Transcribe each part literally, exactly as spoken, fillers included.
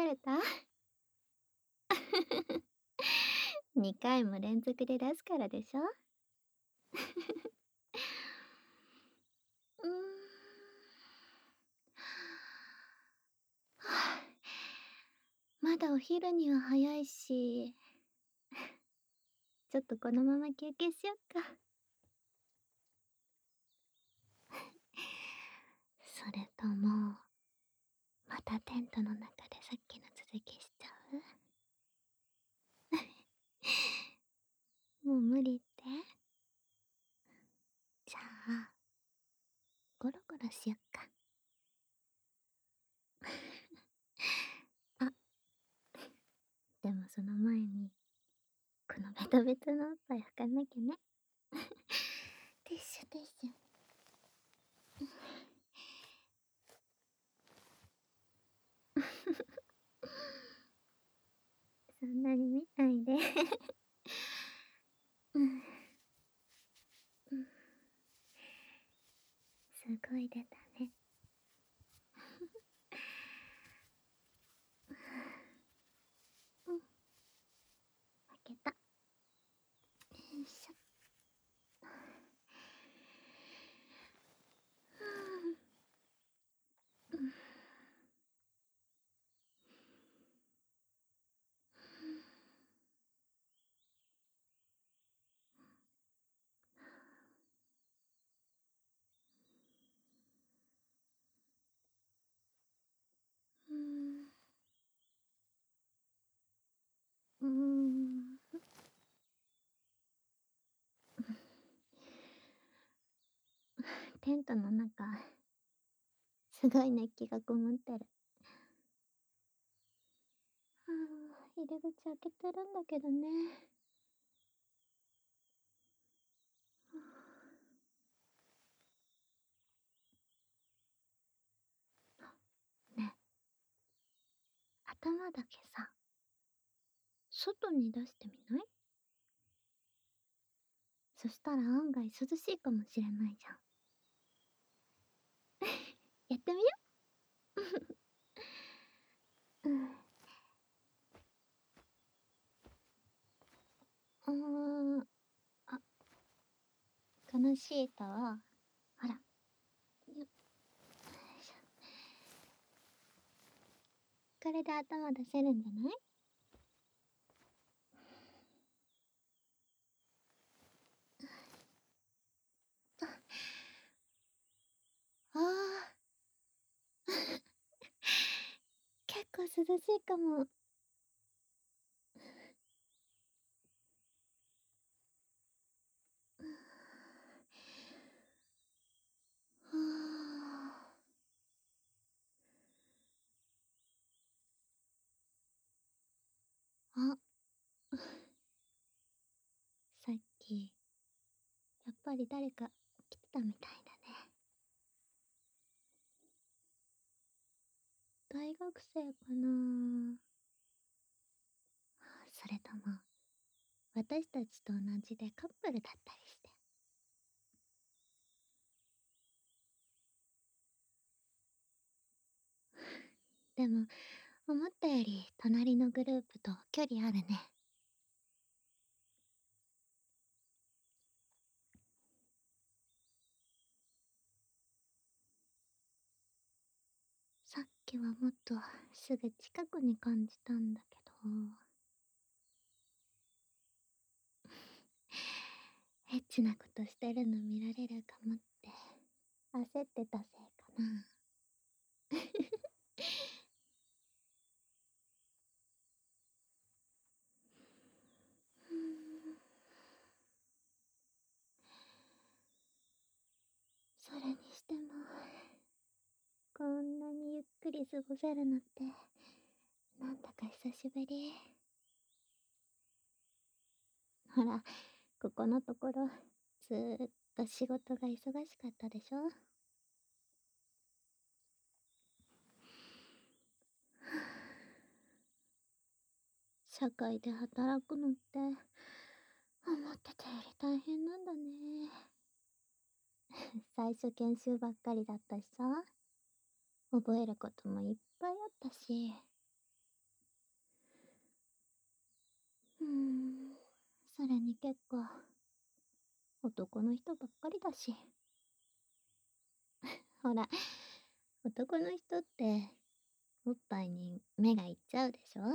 れた？にかいも連続で出すからでしょ。うーん。はあ、まだお昼には早いし、ちょっとこのまま休憩しよっか。それとも、またテントの中でさっきの続きしちゃう？もう無理って？じゃあ、ゴロゴロしよっか。あ、でもその前に、このベトベトのおっぱい拭かなきゃね。ティッシュティッシュ。そんなに見ないで。うん。うん。すごい出たね。うん。開けた。よいしょ。うん。うん。うーん。テントの中、すごい熱気がこもってる。はあ、入り口開けてるんだけどね。はあ、ね、頭だけさ、外に出してみない？そしたら案外涼しいかもしれないじゃん。やってみよう。うん。うーん。あ、このシートを、ほら、よっ、よいしょ。これで頭出せるんじゃない？ああ。結構涼しいかも。はあ。あ、さっき、やっぱり誰か来てたみたいだね。大学生かな？それとも、私たちと同じでカップルだったりして。でも、思ったより隣のグループと距離あるね。さっきはもっとすぐ近くに感じたんだけど。エッチなことしてるの見られるかもって焦ってたせいかな。うーん。それにしても、こんなにゆっくり過ごせるのって、なんだか久しぶり。ほら、ここのところ、ずーっと仕事が忙しかったでしょ？社会で働くのって、思ってたより大変なんだね。最初研修ばっかりだったしさ、覚えることもいっぱいあったし。 うーん、それに結構、男の人ばっかりだし。ほら、男の人って、おっぱいに目がいっちゃうでしょ？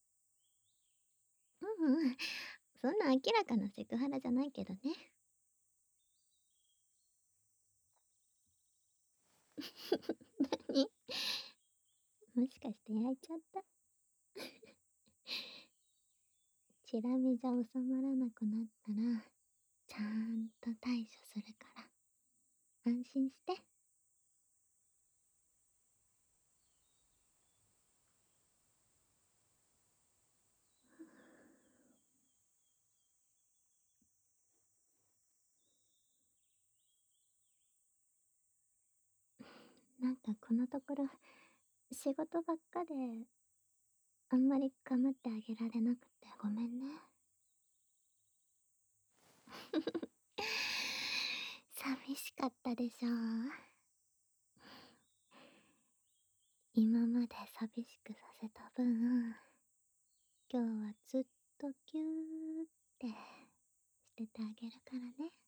うんうん、そんな明らかなセクハラじゃないけどね。何？もしかして焼いちゃった？チラ見じゃ収まらなくなったら、ちゃんと対処するから、安心して。なんかこのところ、仕事ばっかで、あんまり構ってあげられなくてごめんね。寂しかったでしょ？今まで寂しくさせた分、今日はずっとぎゅーってしててあげるからね。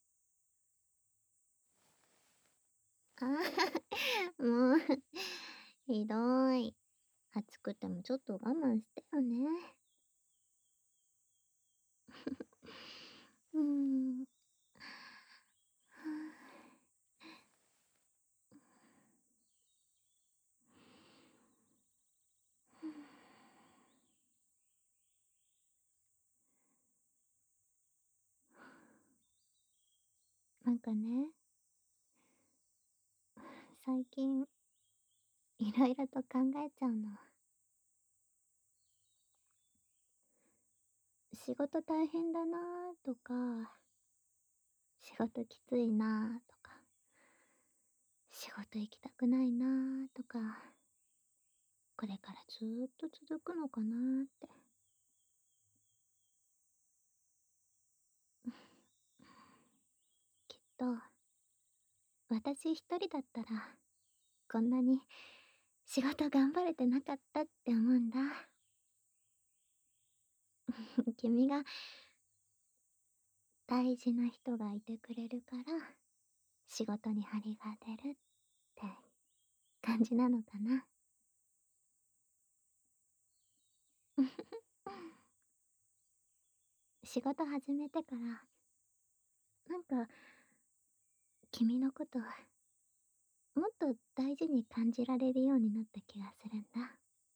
ああ、もう、ひどい。暑くてもちょっと我慢してよね。うーん。なんかね、最近、いろいろと考えちゃうの。仕事大変だなーとか、仕事きついなーとか、仕事行きたくないなーとか、これからずーっと続くのかなーって。きっと、私一人だったら、こんなに仕事頑張れてなかったって思うんだ。君が大事な人がいてくれるから、仕事に張りが出るって感じなのかな。仕事始めてから、なんか、君のこと、もっと大事に感じられるようになった気がするんだ。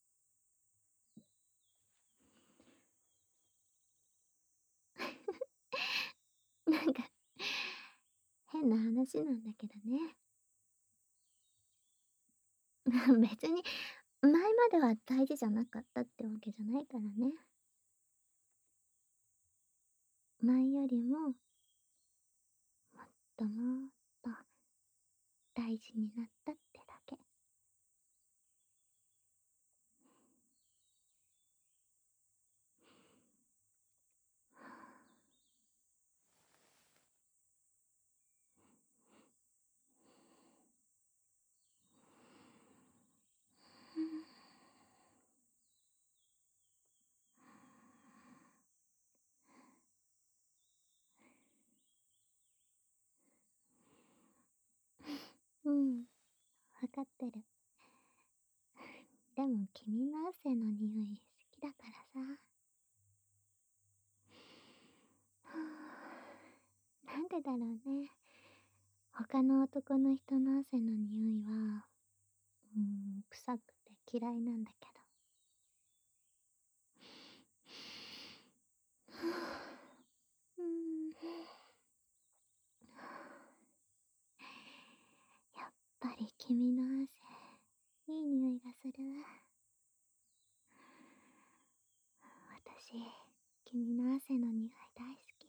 なんか、変な話なんだけどね。別に、前までは大事じゃなかったってわけじゃないからね。前よりも、もっともっと大事になったってだけ。うん、わかってる。でも君の汗の匂い好きだからさ。なんでだろうね。他の男の人の汗の匂いは、うーん、臭くて嫌いなんだけど。うーん、やっぱり君の汗、いい匂いがする。私、君の汗の匂い大好き。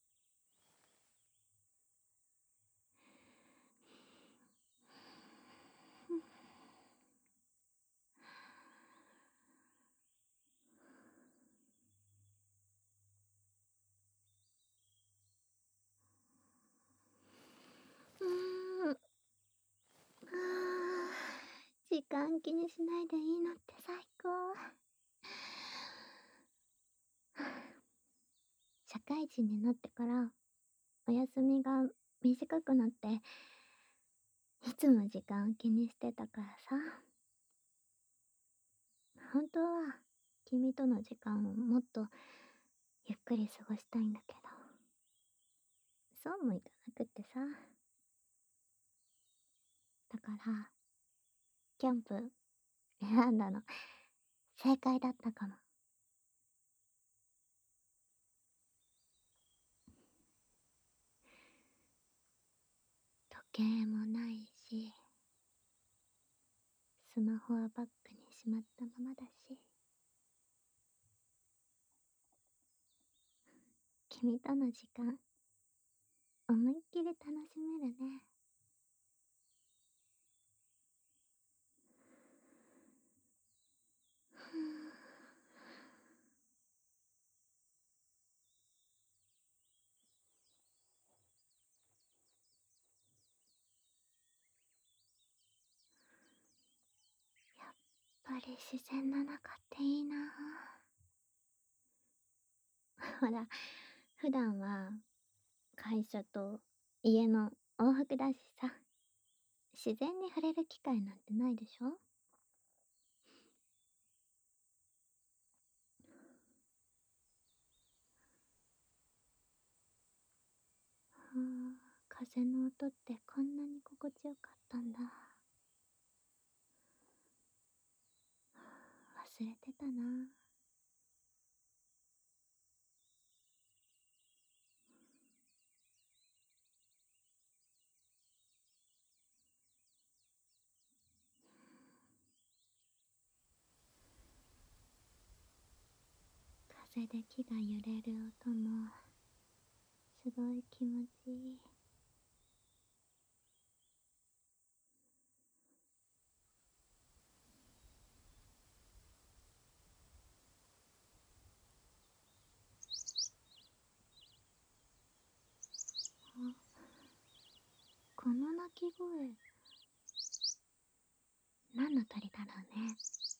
うーん、あー、時間気にしないでいいのって最高。 会人になってからお休みが短くなって、いつも時間を気にしてたからさ。本当は君との時間をもっとゆっくり過ごしたいんだけど、そうもいかなくってさ。だからキャンプ選んだの正解だったかも。時計もないし、スマホはバッグにしまったままだし、君との時間思いっきり楽しめるね。やっぱり自然の中っていいなぁ。ほら、普段は会社と家の往復だしさ、自然に触れる機会なんてないでしょ。はあ、風の音ってこんなに心地よかったんだ。忘れてたな。風で木が揺れる音もすごい気持ちいい。あ、この鳴き声、何の鳥だろうね。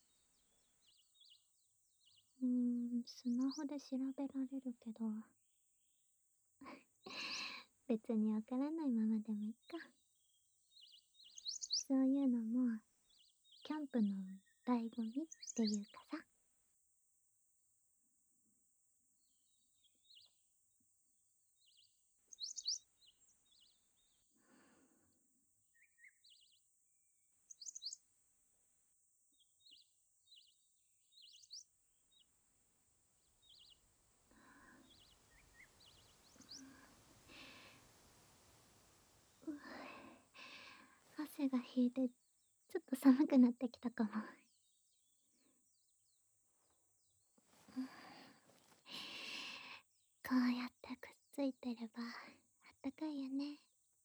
うーん、スマホで調べられるけど、別にわからないままでもいいか。そういうのもキャンプの醍醐味っていうかさ。汗が引いてちょっと寒くなってきたかも。こうやってくっついてればあったかいよね。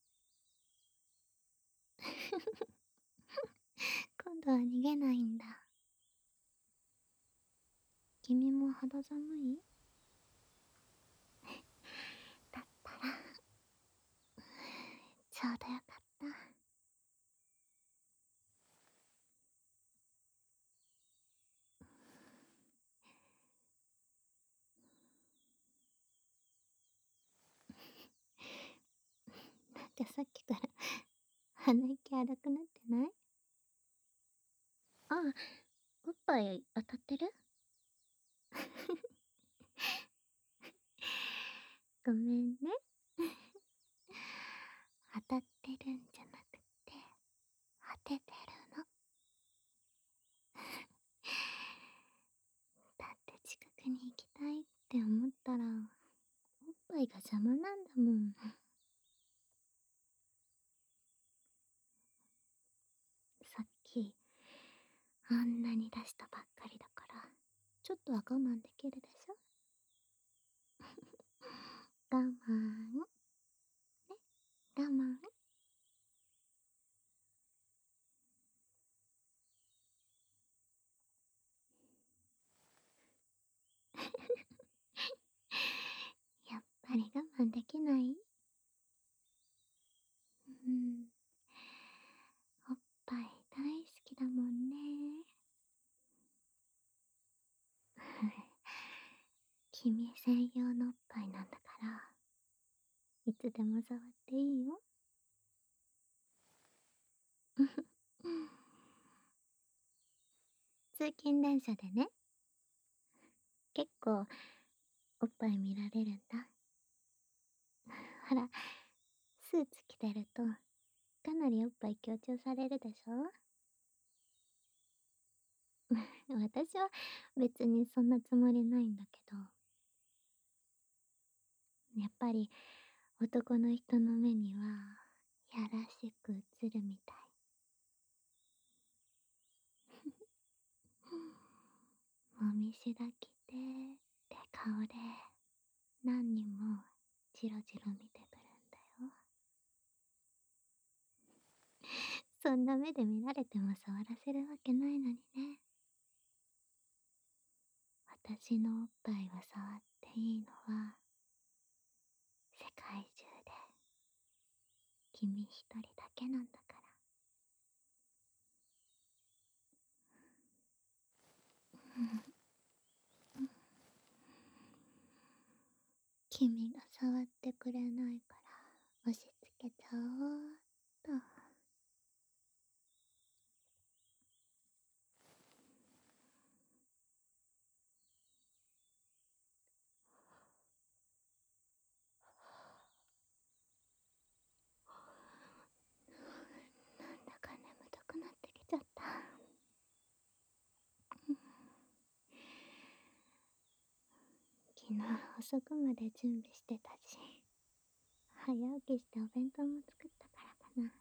今度は逃げないんだ。君も肌寒い？だったらちょうどよかった。なんかさっきから鼻息荒くなってない？あ、おっぱい当たってる？ごめんね。当たってるんじゃなくて、当ててるの。だって近くに行きたいって思ったら、おっぱいが邪魔なんだもん。さっき、あんなに出したばっかりだから、ちょっとは我慢できるでしょ？我慢。ね、我慢。やっぱり我慢できない？うん。おっぱい大好きだもんね。君専用のおっぱいなんだでも触っていいよ。通勤電車でね、結構おっぱい見られるんだ。ほら、スーツ着てると、かなりおっぱい強調されるでしょ？私は別にそんなつもりないんだけど、やっぱり男の人の目には、やらしく映るみたい。もみしだきで、って顔で、何人もジロジロ見てくるんだよ。そんな目で見られても触らせるわけないのにね。私のおっぱいを触っていいのは、世界中で、君一人だけなんだから。君が触ってくれないから押し付けちゃおうっと。なんだか眠たくなってきちゃった。昨日遅くまで準備してたし、早起きしてお弁当も作ったからかな。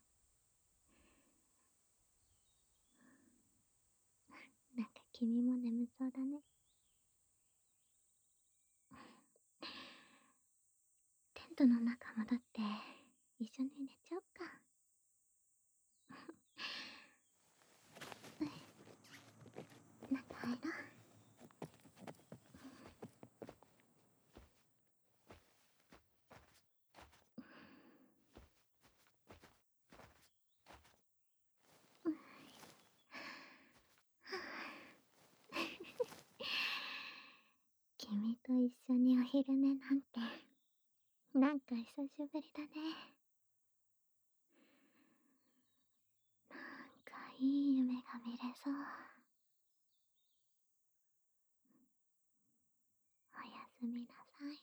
なんか君も眠そうだね。テントの中戻って一緒に寝ちゃおっか。中入ろう。君と一緒にお昼寝なんて、なんか久しぶりだね。なんかいい夢が見れそう。おやすみなさい。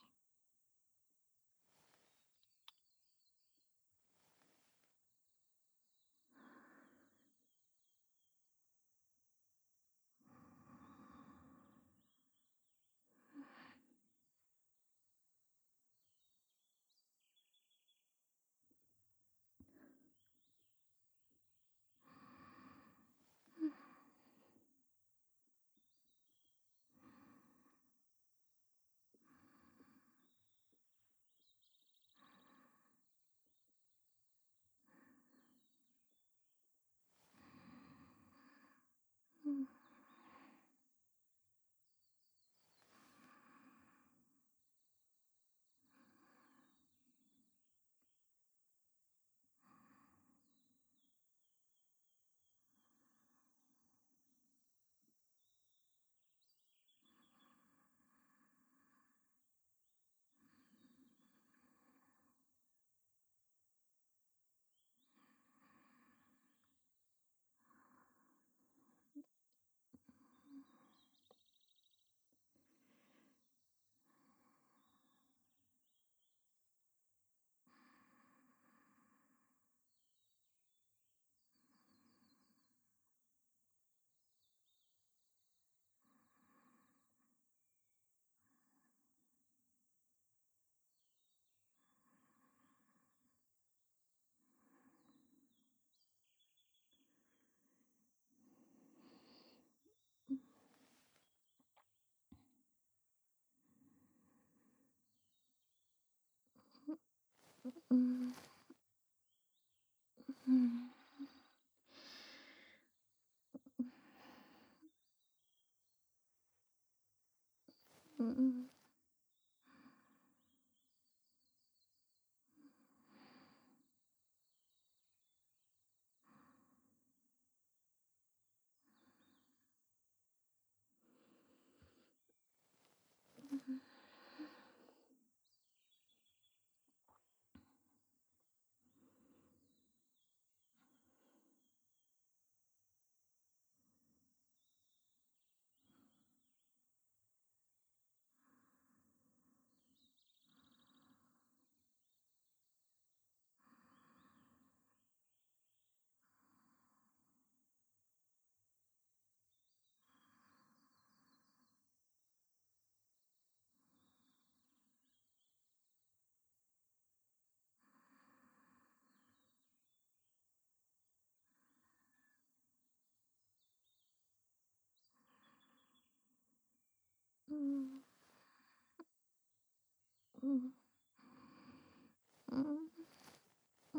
うん。うん。うん。うん。 ん。うん。うん。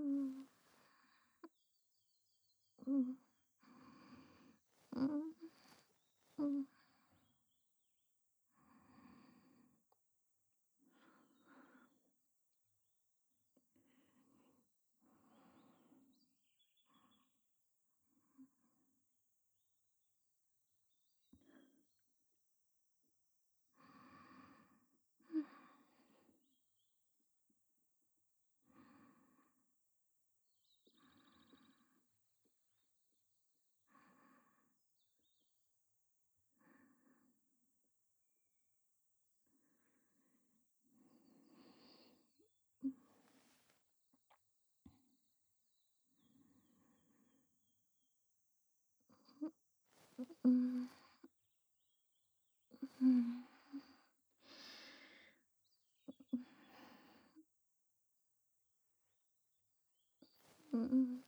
ん。うん。うん。うん。うん。うん。うん。